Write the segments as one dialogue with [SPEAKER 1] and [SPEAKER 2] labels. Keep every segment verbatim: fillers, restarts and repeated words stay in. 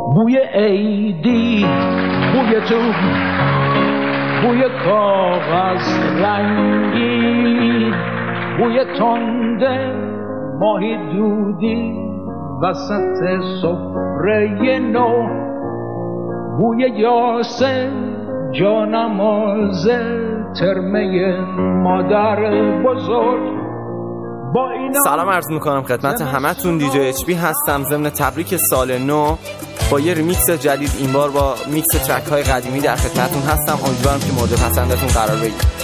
[SPEAKER 1] بوی عیدی، بوی تو، بوی کاغذ رنگی، بوی تنده ماهی دودی وسط سفره نو، بوی یاسه جانماز ترمه مادر بزرگ.
[SPEAKER 2] سلام عرض میکنم خدمت همتون. دیجی اچ پی هستم. ضمن تبریک سال نو با یه ریمیکس جدید، این بار با میکس ترک های قدیمی در خدمتتون هستم. امیدوارم که مورد پسندتون قرار بگیره.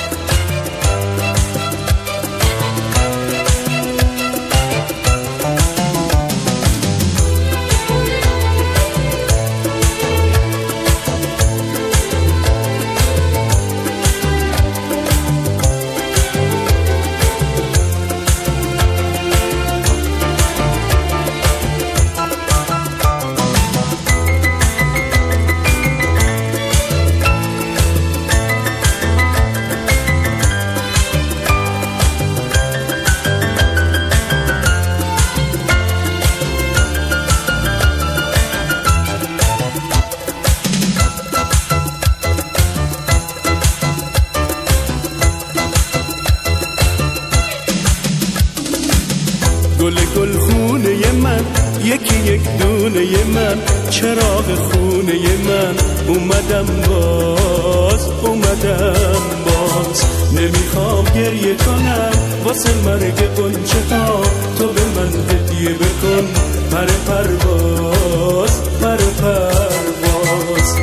[SPEAKER 3] گل گل خونه من، یکی یک دونه من، چراغ خونه من، اومدم باز اومدم باز. نمیخوام گریه کنم واسه مرگ غنچه ها، تو به من هدیه بکن پر پرواز پر پرواز.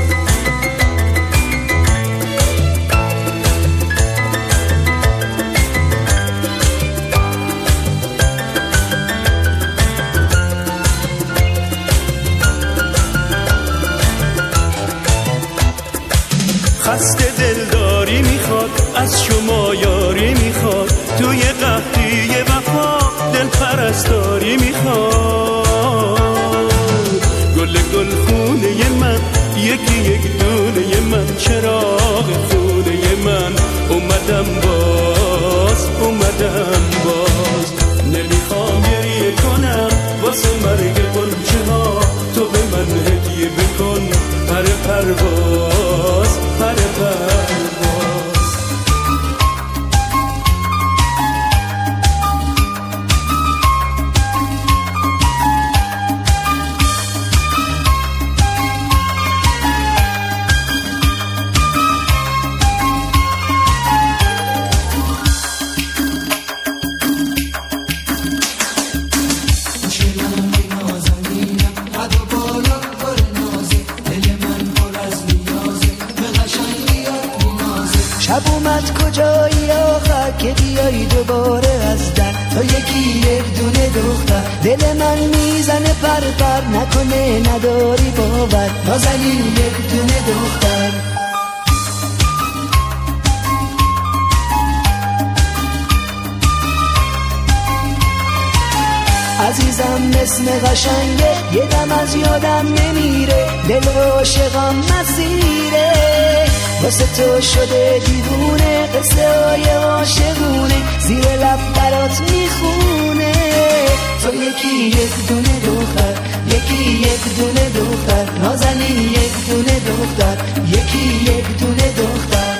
[SPEAKER 3] خسته دلداری میخواد، از شما یاری میخواد، توی قحطی وفا دل پرستاری میخواد. گل گل خونه من، یکی یک دونه من، چراغ خونه من، اومدم باز اومدم باز. نمیخوام گریه کنم واسه مرگ غنچه ها، تو به من هدیه بکن پر پرواز پر پرواز.
[SPEAKER 4] شب اومد کجایی آخر که بیایی دوباره از در، تو یکی یک دونه دختر، دل من میزنه پر پر، نکنه نداری باور، نازنین یک دونه دختر. عزیزم اسم قشنگه، یه دم از یادم نمیره، دل عاشقم مسیره، واسه تو شده دیوونه، قصه های عاشقونه زیر لب برات میخونه. تو یکی یک دونه دختر، یکی یک دونه دختر، نازنین یک دونه دختر، یکی یک دونه دختر.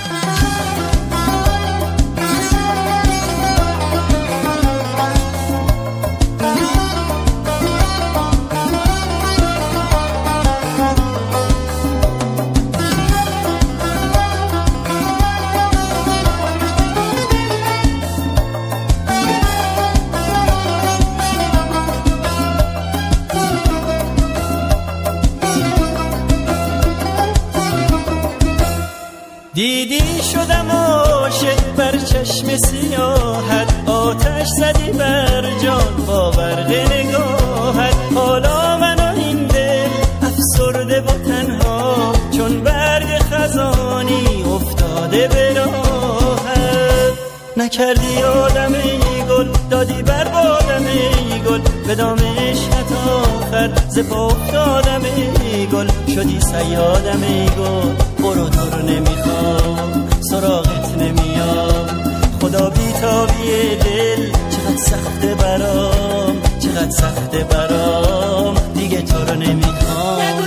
[SPEAKER 5] دیدی شدم عاشق بر چشم سیاحت، آتش زدی بر جان با برق نگاهت. حالا من و این دل افسرده و تنها، چون برگ خزانی افتاده به راهت. نکردی آدم ای گل، دادی بر بادم ای گل، به دام عشقت آخر ز پا افتادم ای گل. شدی صیادم ای گل، برو تو رو نمیخوام، سراغت نمیام. خدا بیتابی دل چقدر سخته برام، چقدر سخته برام، دیگه تو رو نمیخوام.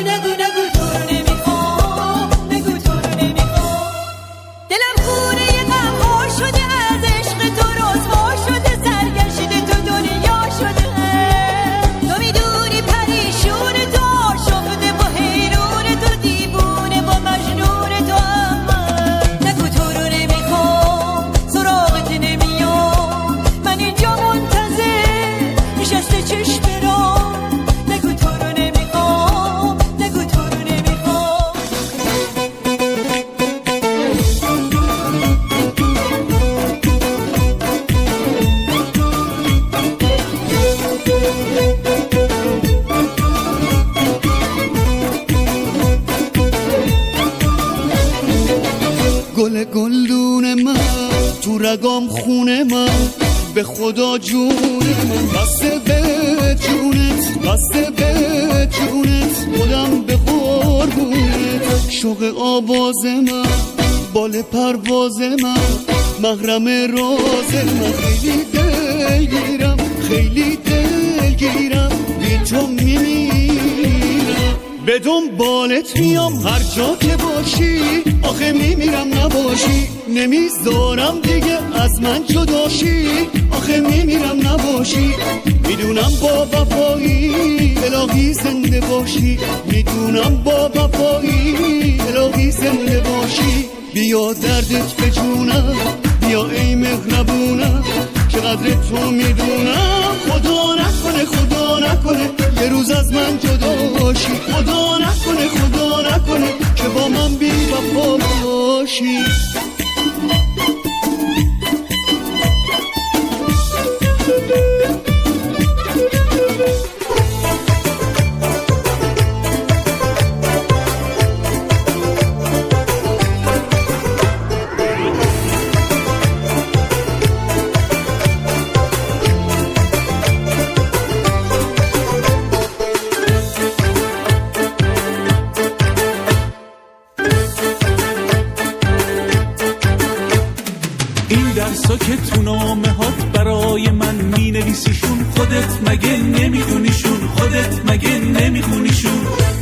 [SPEAKER 3] رگام خونه من، به خدا جون من، بسته به جونت، بسته به جونت، خودم به قربونت. شوق آواز من، بال پرواز من، محرم راز من، خیلی دلگیرم، خیلی دلگیرم، بی تو میمیرم. به دنبالت میام هر جا که باشی، آخه میمیرم نباشی، نمیذارم دیگه از من جداشی، آخه میمیرم نباشی. میدونم با وفایی الهی زنده باشی، میدونم با وفایی الهی زنده باشی. بیا دردت به جونم، بیا ای مهربونم، که قدر تو میدونم. خدا نکنه خدا نکنه یه روز از من جدا باشی، خدا نکنه خدا نکنه که با من بی وفا باشی.
[SPEAKER 6] درسا که تو نامه هات برای من می نویسیشون، خودت مگه نمیدونیشون، خودت مگه نمیخونیشون.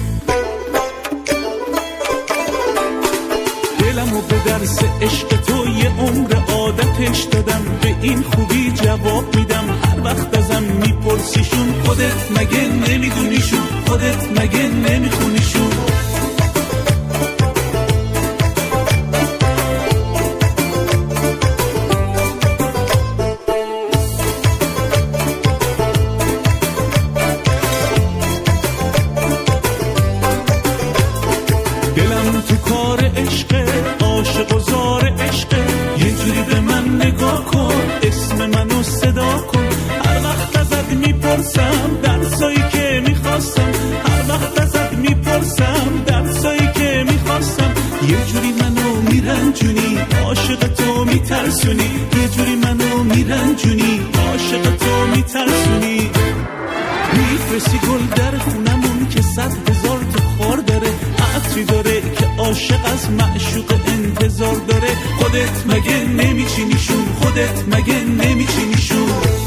[SPEAKER 6] دلمو به درس عشق تو یه عمر عادتش دادم، به این خوبی جواب میدم هر وقت ازم میپرسیشون، خودت مگه نمیدونیشون، خودت مگه نمیخونیشون. میترسونی یه جوری منو میرنجونی، عاشق تو میترسونی. میفرستی گل در خونمون که صد هزار تا خار داره، عطری داره که عاشق از معشوق انتظار داره. خودت مگه نمیچینیشون، خودت مگه نمیچینیشون.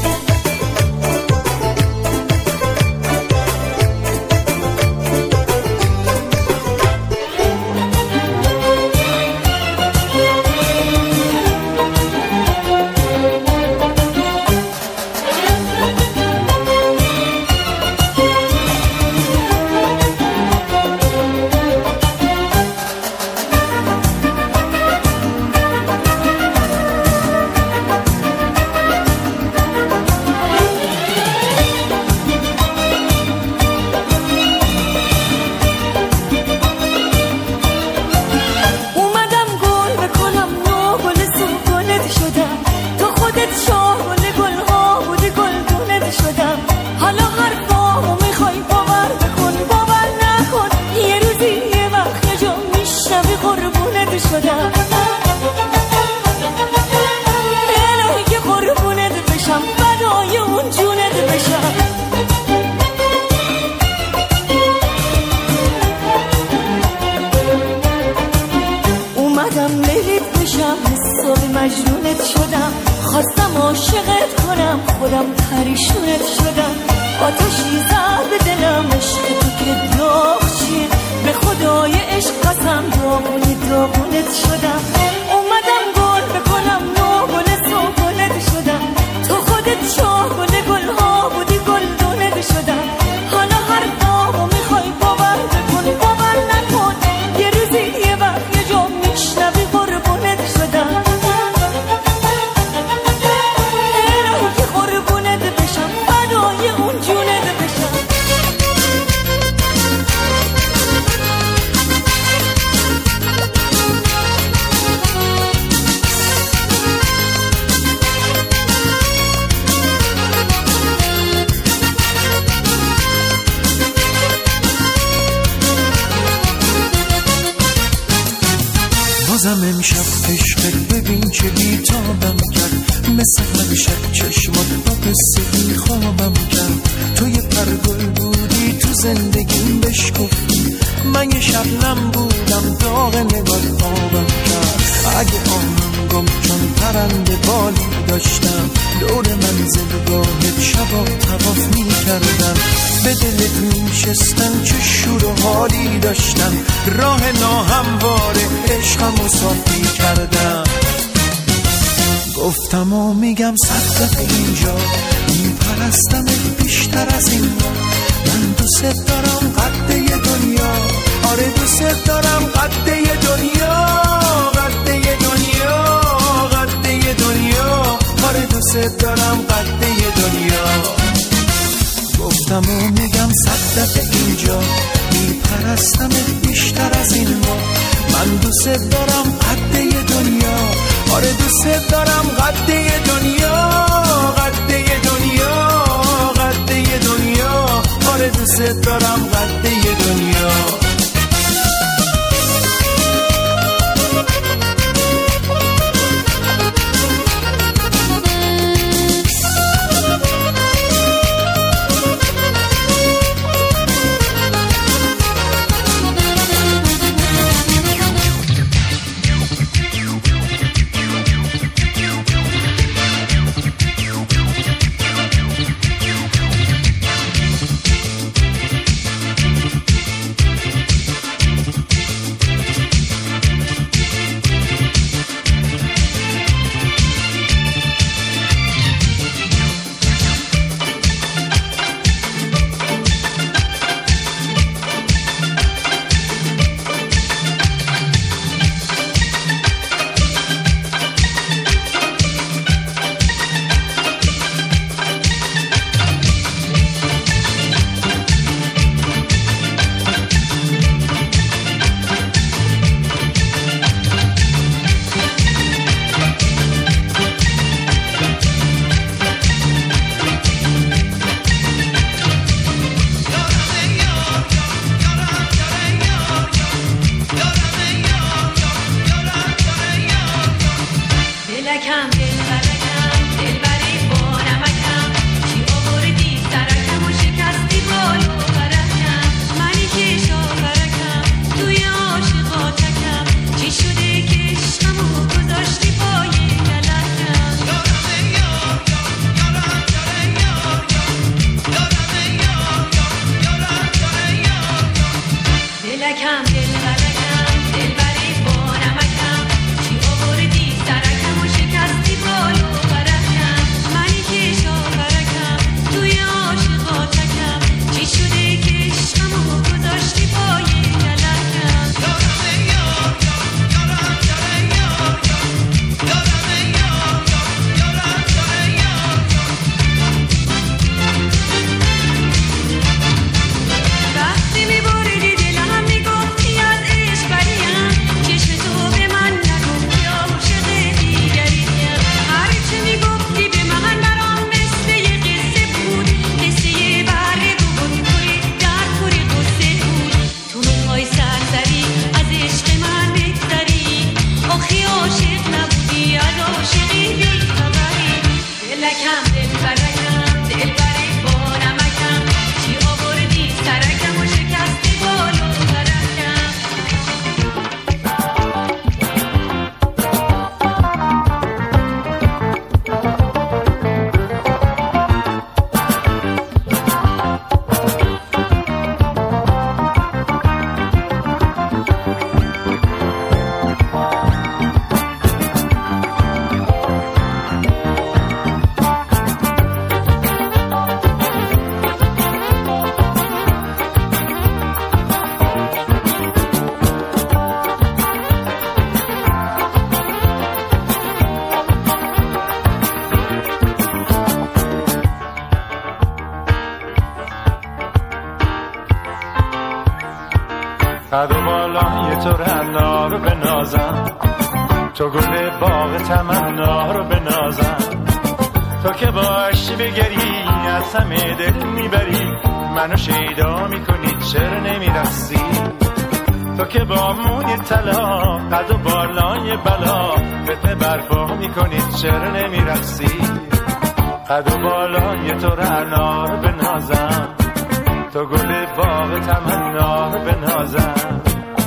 [SPEAKER 7] مجنونت شدم، خواستم عاشقت کنم، خودم پریشونت شدم. آتشی زد به دلم عشق تو که داغ چیه، به خدای عشق قسم داغونی داغونت شدم. اومدم گل بکنم نو گل سوگلت شدم، تو خودت شاه گل گل ها بودی گل دونت شدم. حالا هر داغو میخوای باور بکن، باور نکن یه روزی یه وقت یه جا میشنوی قربونت شدم.
[SPEAKER 8] دلم امشب عشقت ببین چه بیتابم کرد، مثل هر شب چشمات با قصه خوابم کرد. تو یه پرگل بودی تو زندگیم بشکفتی، من یه شبنم بودم داغ نگات آبم کرد. اگه آهم گم چون پرنده بالی داشتم، دور منزلگاهت شبا طواف می کردم. به دلت می شستم چه شور و حالی داشتم، راه ناهموار عشقم و صافی کردم. گفتم و میگم صد دفعه اینجا، میپرستمت بیشتر از این ها. من دوست دارم قده دنیا، آره دوست دارم قده دنیا، قده دنیا، قده دنیا، آره دوست دارم قده دنیا. گفتم و میگم صد دفعه اینجا، میپرستمت بیشتر از این ها. من دوست دارم قده دنیا، آره دوست دارم قده دنیا، قده دنیا، قده دنیا، آره دوست دارم قده دنیا.
[SPEAKER 9] قد و بالای تو رنا رو بنازم، تو گل باغ تمنا رو بنازم. تو که باشی بگری از همه دل میبری، منو شیدا میکنی چرا نمیرسی. تو که با موی طلا قد و بالای بلا فتنه برپا میکنید چرا نمیرقصی قد و بالای تو رعنا رو بنازم تو گل باغ تمنا رو بنازم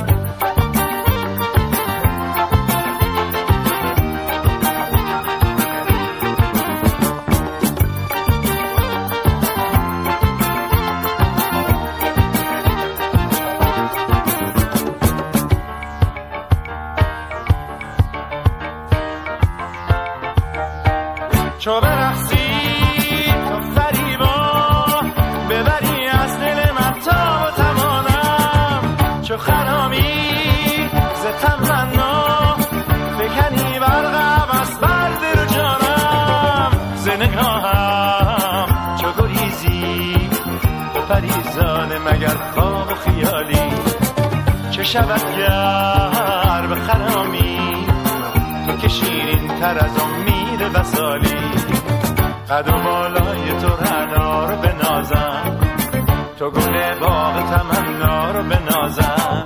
[SPEAKER 9] چو برقصی تو فریبا ببری از دل من تا و توانم چو خرامی ز تمنا بکنی برقم از بر دل و جانم ز نگاهم چو گریزی تو پریزان مگر خواب خیالی چه شود گر به خرامی تو که شیرین تر از امید وصالی قد و بالای تو رعنا رو بنازم تو گل باغ تمنا رو بنازم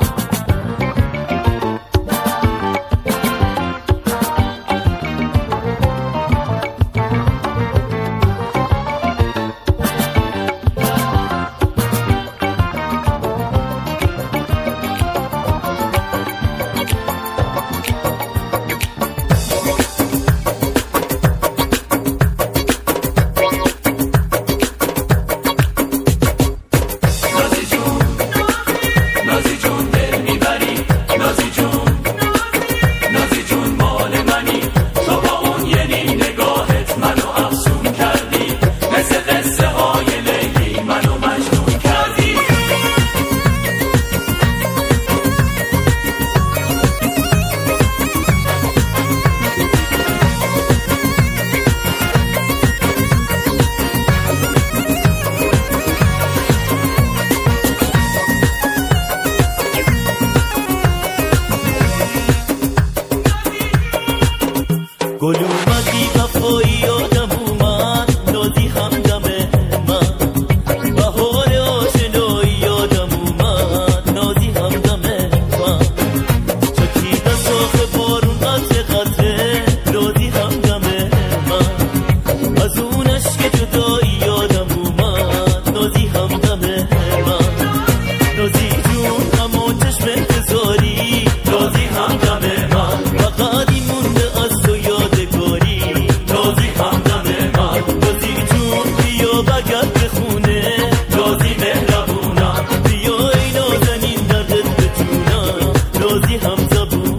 [SPEAKER 5] گل اومدی وفایی یادم اومد نازی همدم من بهار آشنایی یادم اومد نازی همدم من چکید از شاخ بارون قطره قطره نازی همدم من از اون عشق جدایی یادم اومد نازی همدم من نازی جون همون چشم انتظاری نازی همدم من فقط این مونده از تو یادگاری نازی همدم من نازی جون بیا برگرد به خونه نازی مهربونم بیا ای نازنین دردت بتونم نازی همزبونم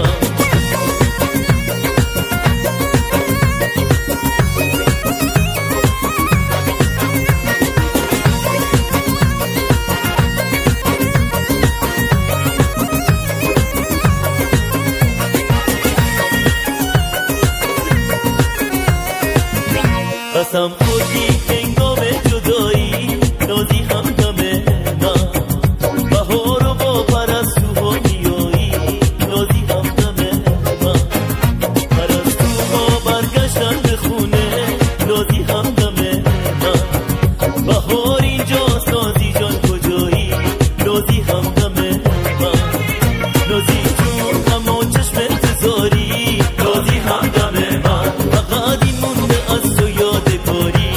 [SPEAKER 5] قسم خوردی هنگام جدایی نازی همدم من بهار و با پرستوها میایی نازی همدم من پرستوها برگشتن به خونه نازی همدم من بهار اینجاست نازی جان کجایی نازی همدم من نازی جون همون چشم انتظاری نازی همدم من فقط این مونده از تو یادگاری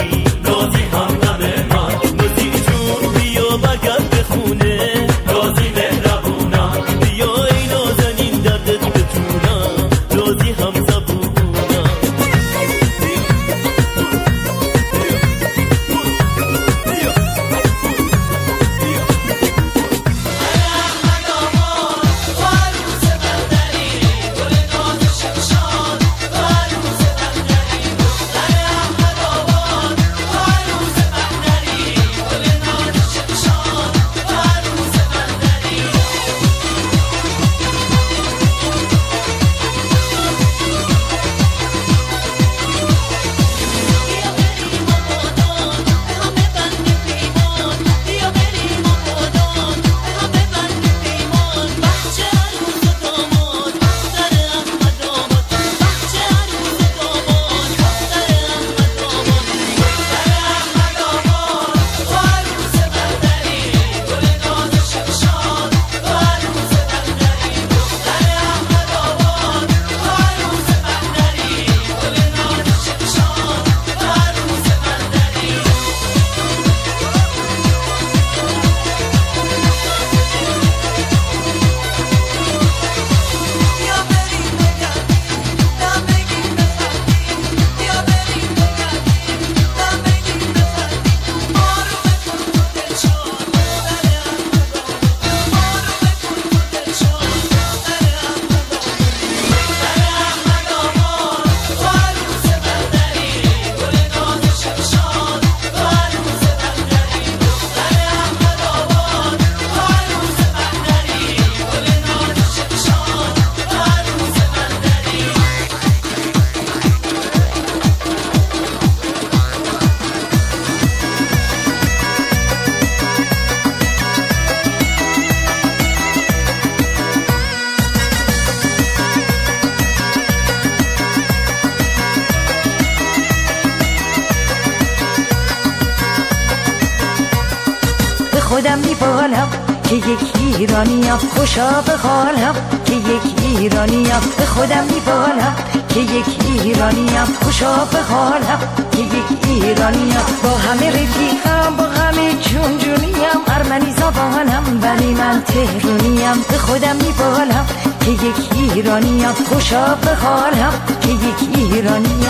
[SPEAKER 7] خودم میبالم که یک ایرانیم، خوشا به حالم که یک ایرانیم، به خودم میبالم که یک ایرانیم، خوشا به حالم که یک ایرانیم. با همه رفیقم، با همه جون جونیم، ارمنی زبانم ولی من تهرونیم. به خودم میبالم که یک ایرانیم، خوشا به حالم که یک ایرانیم.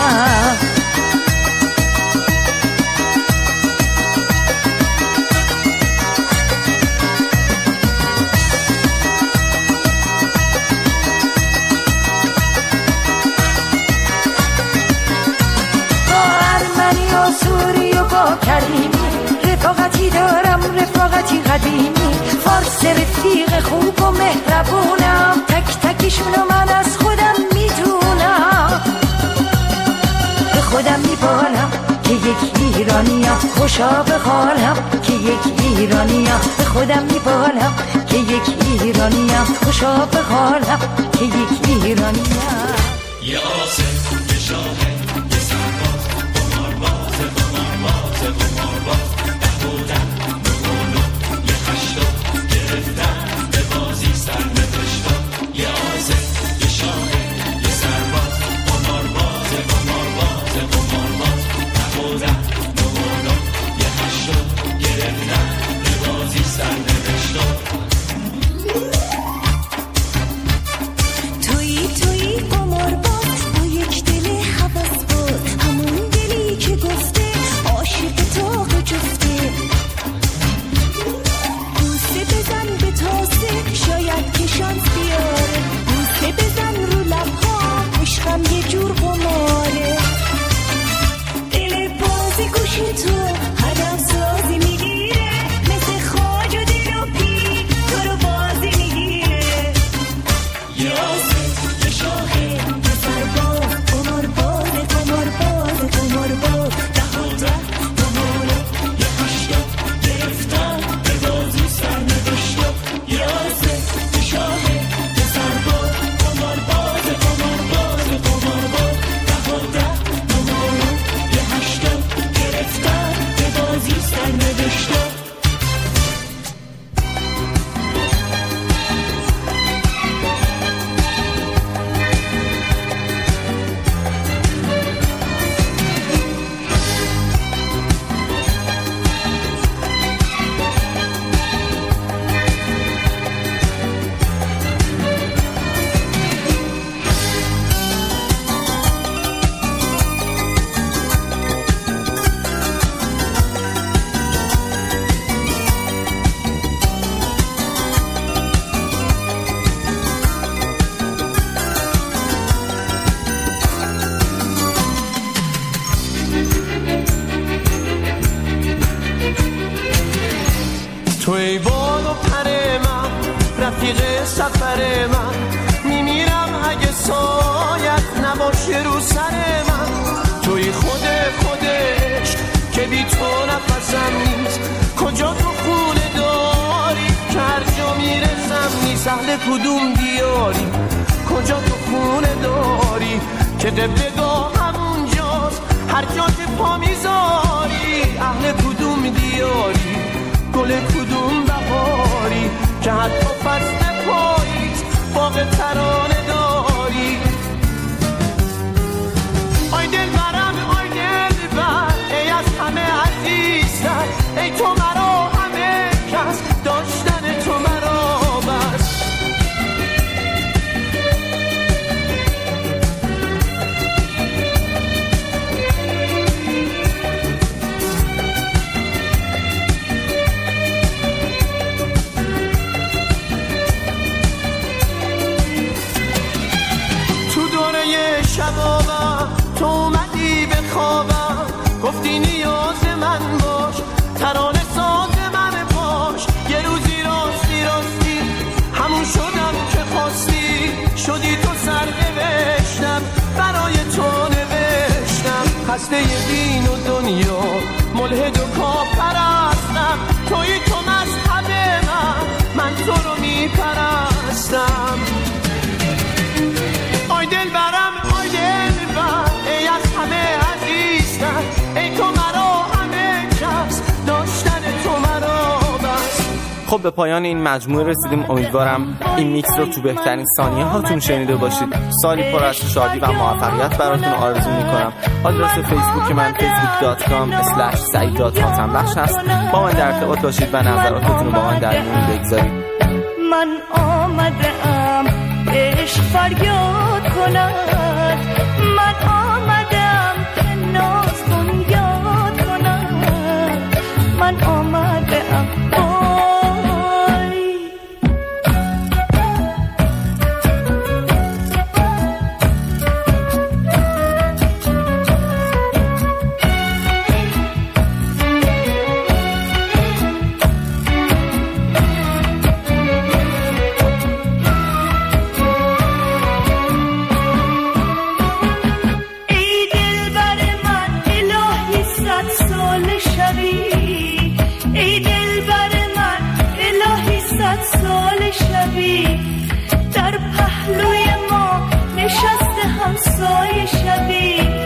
[SPEAKER 7] سوری و با کریمی رفاقتی دارم، رفاقتی قدیمی. فارس رفیق خوب و مهربونم، تک تکشونو من از خودم میدونم. به خودم میبالم که یک ایرانیم، خوشا به حالم که یک ایرانیم. به خودم میبالم که یک ایرانیم، خوشا به حالم که یک ایرانیم.
[SPEAKER 6] یه آسه یه شاهه یه سرباز، قمارباز قمارباز قمارباز، دهودن نمونو یه هشتا، گرفتن به بازی سر نوشتا. یه آسه یه شاهه یه سرباز، قمارباز قمارباز قمارباز، دهودن نمونو یه هشتا، گرفتن به بازی سر نوشتا.
[SPEAKER 7] تویی تویی قمارباز با یک دل حواس بود، همون دلی که گفته عاشق تاق جفته. بوسه بزن به تاسه شاید که شانس بیاره، بوسه بزن رو لبها عشقم یه جور قماره. دل بازی گوش تو هر دم سازی میگیره، مثل خاج و دل و پی تو رو بازی میگیره.
[SPEAKER 6] یه آسه یه شاهه یه سرباز،
[SPEAKER 7] قمارباز قمارباز قمارباز،
[SPEAKER 6] دهودن نمونو یه هشتا، گرفتن به بازی سر نوشتا. یه آسه یه شاهه یه سرباز، قمارباز قمارباز قمارباز، دهودن نمونو یه هشتا، گرفتن به بازی سر نوشتا.
[SPEAKER 3] تو ای باد و پر من، رفیق سفر من، میمیرم اگه سایت نباشه رو سر من. توی خود خودش که بی تو نفسم نیست، کجا تو خونه داری که هر جا میرسم نیست. اهل کدوم دیاری کجا تو خونه داری که قبلگاه همونجاست هر جا که پا میذاری. اهل کدوم دیاری گل کدوم بهاری که حتی فصل پاییز باغ ترانه داری. آی دل برم آی دل بر، ای از همه عزیزتر، ای تو مرا همه کس، داشتن تو مرا بس. شبابم تو اومدی به خوابم، گفتی نیاز من باش، ترانه ساز من باش. یه روزی راستی راستی همون شدم که خواستی، شدی تو سر نوشتم برای تو نوشتم. خسته دین و دنیا ملحد و کافرستم، توی تو مذهب من، من تو رو میپرستم. آی دل برم آی دل بر، ای از همه عزیزتر، ای تو مرا همه کس، داشتن تو مرا بس.
[SPEAKER 2] خب به پایان این مجموعه رسیدیم. امیدوارم این میکس رو تو بهترین ثانیه هاتون شنیده باشید. سالی پر از شادی و موفقیت براتون آرزو میکنم. آدرس فیسبوک من facebook dot com slash saeed dot hatembakhsh هست. با من در ارتباط باشید و نظراتتون رو با من در میون بگذارید.
[SPEAKER 7] من آمدم عشق فریاد کند، من آمدم که ناز بنیاد کند، من آمدم در پهلوی ما نشسته همسایه شبی.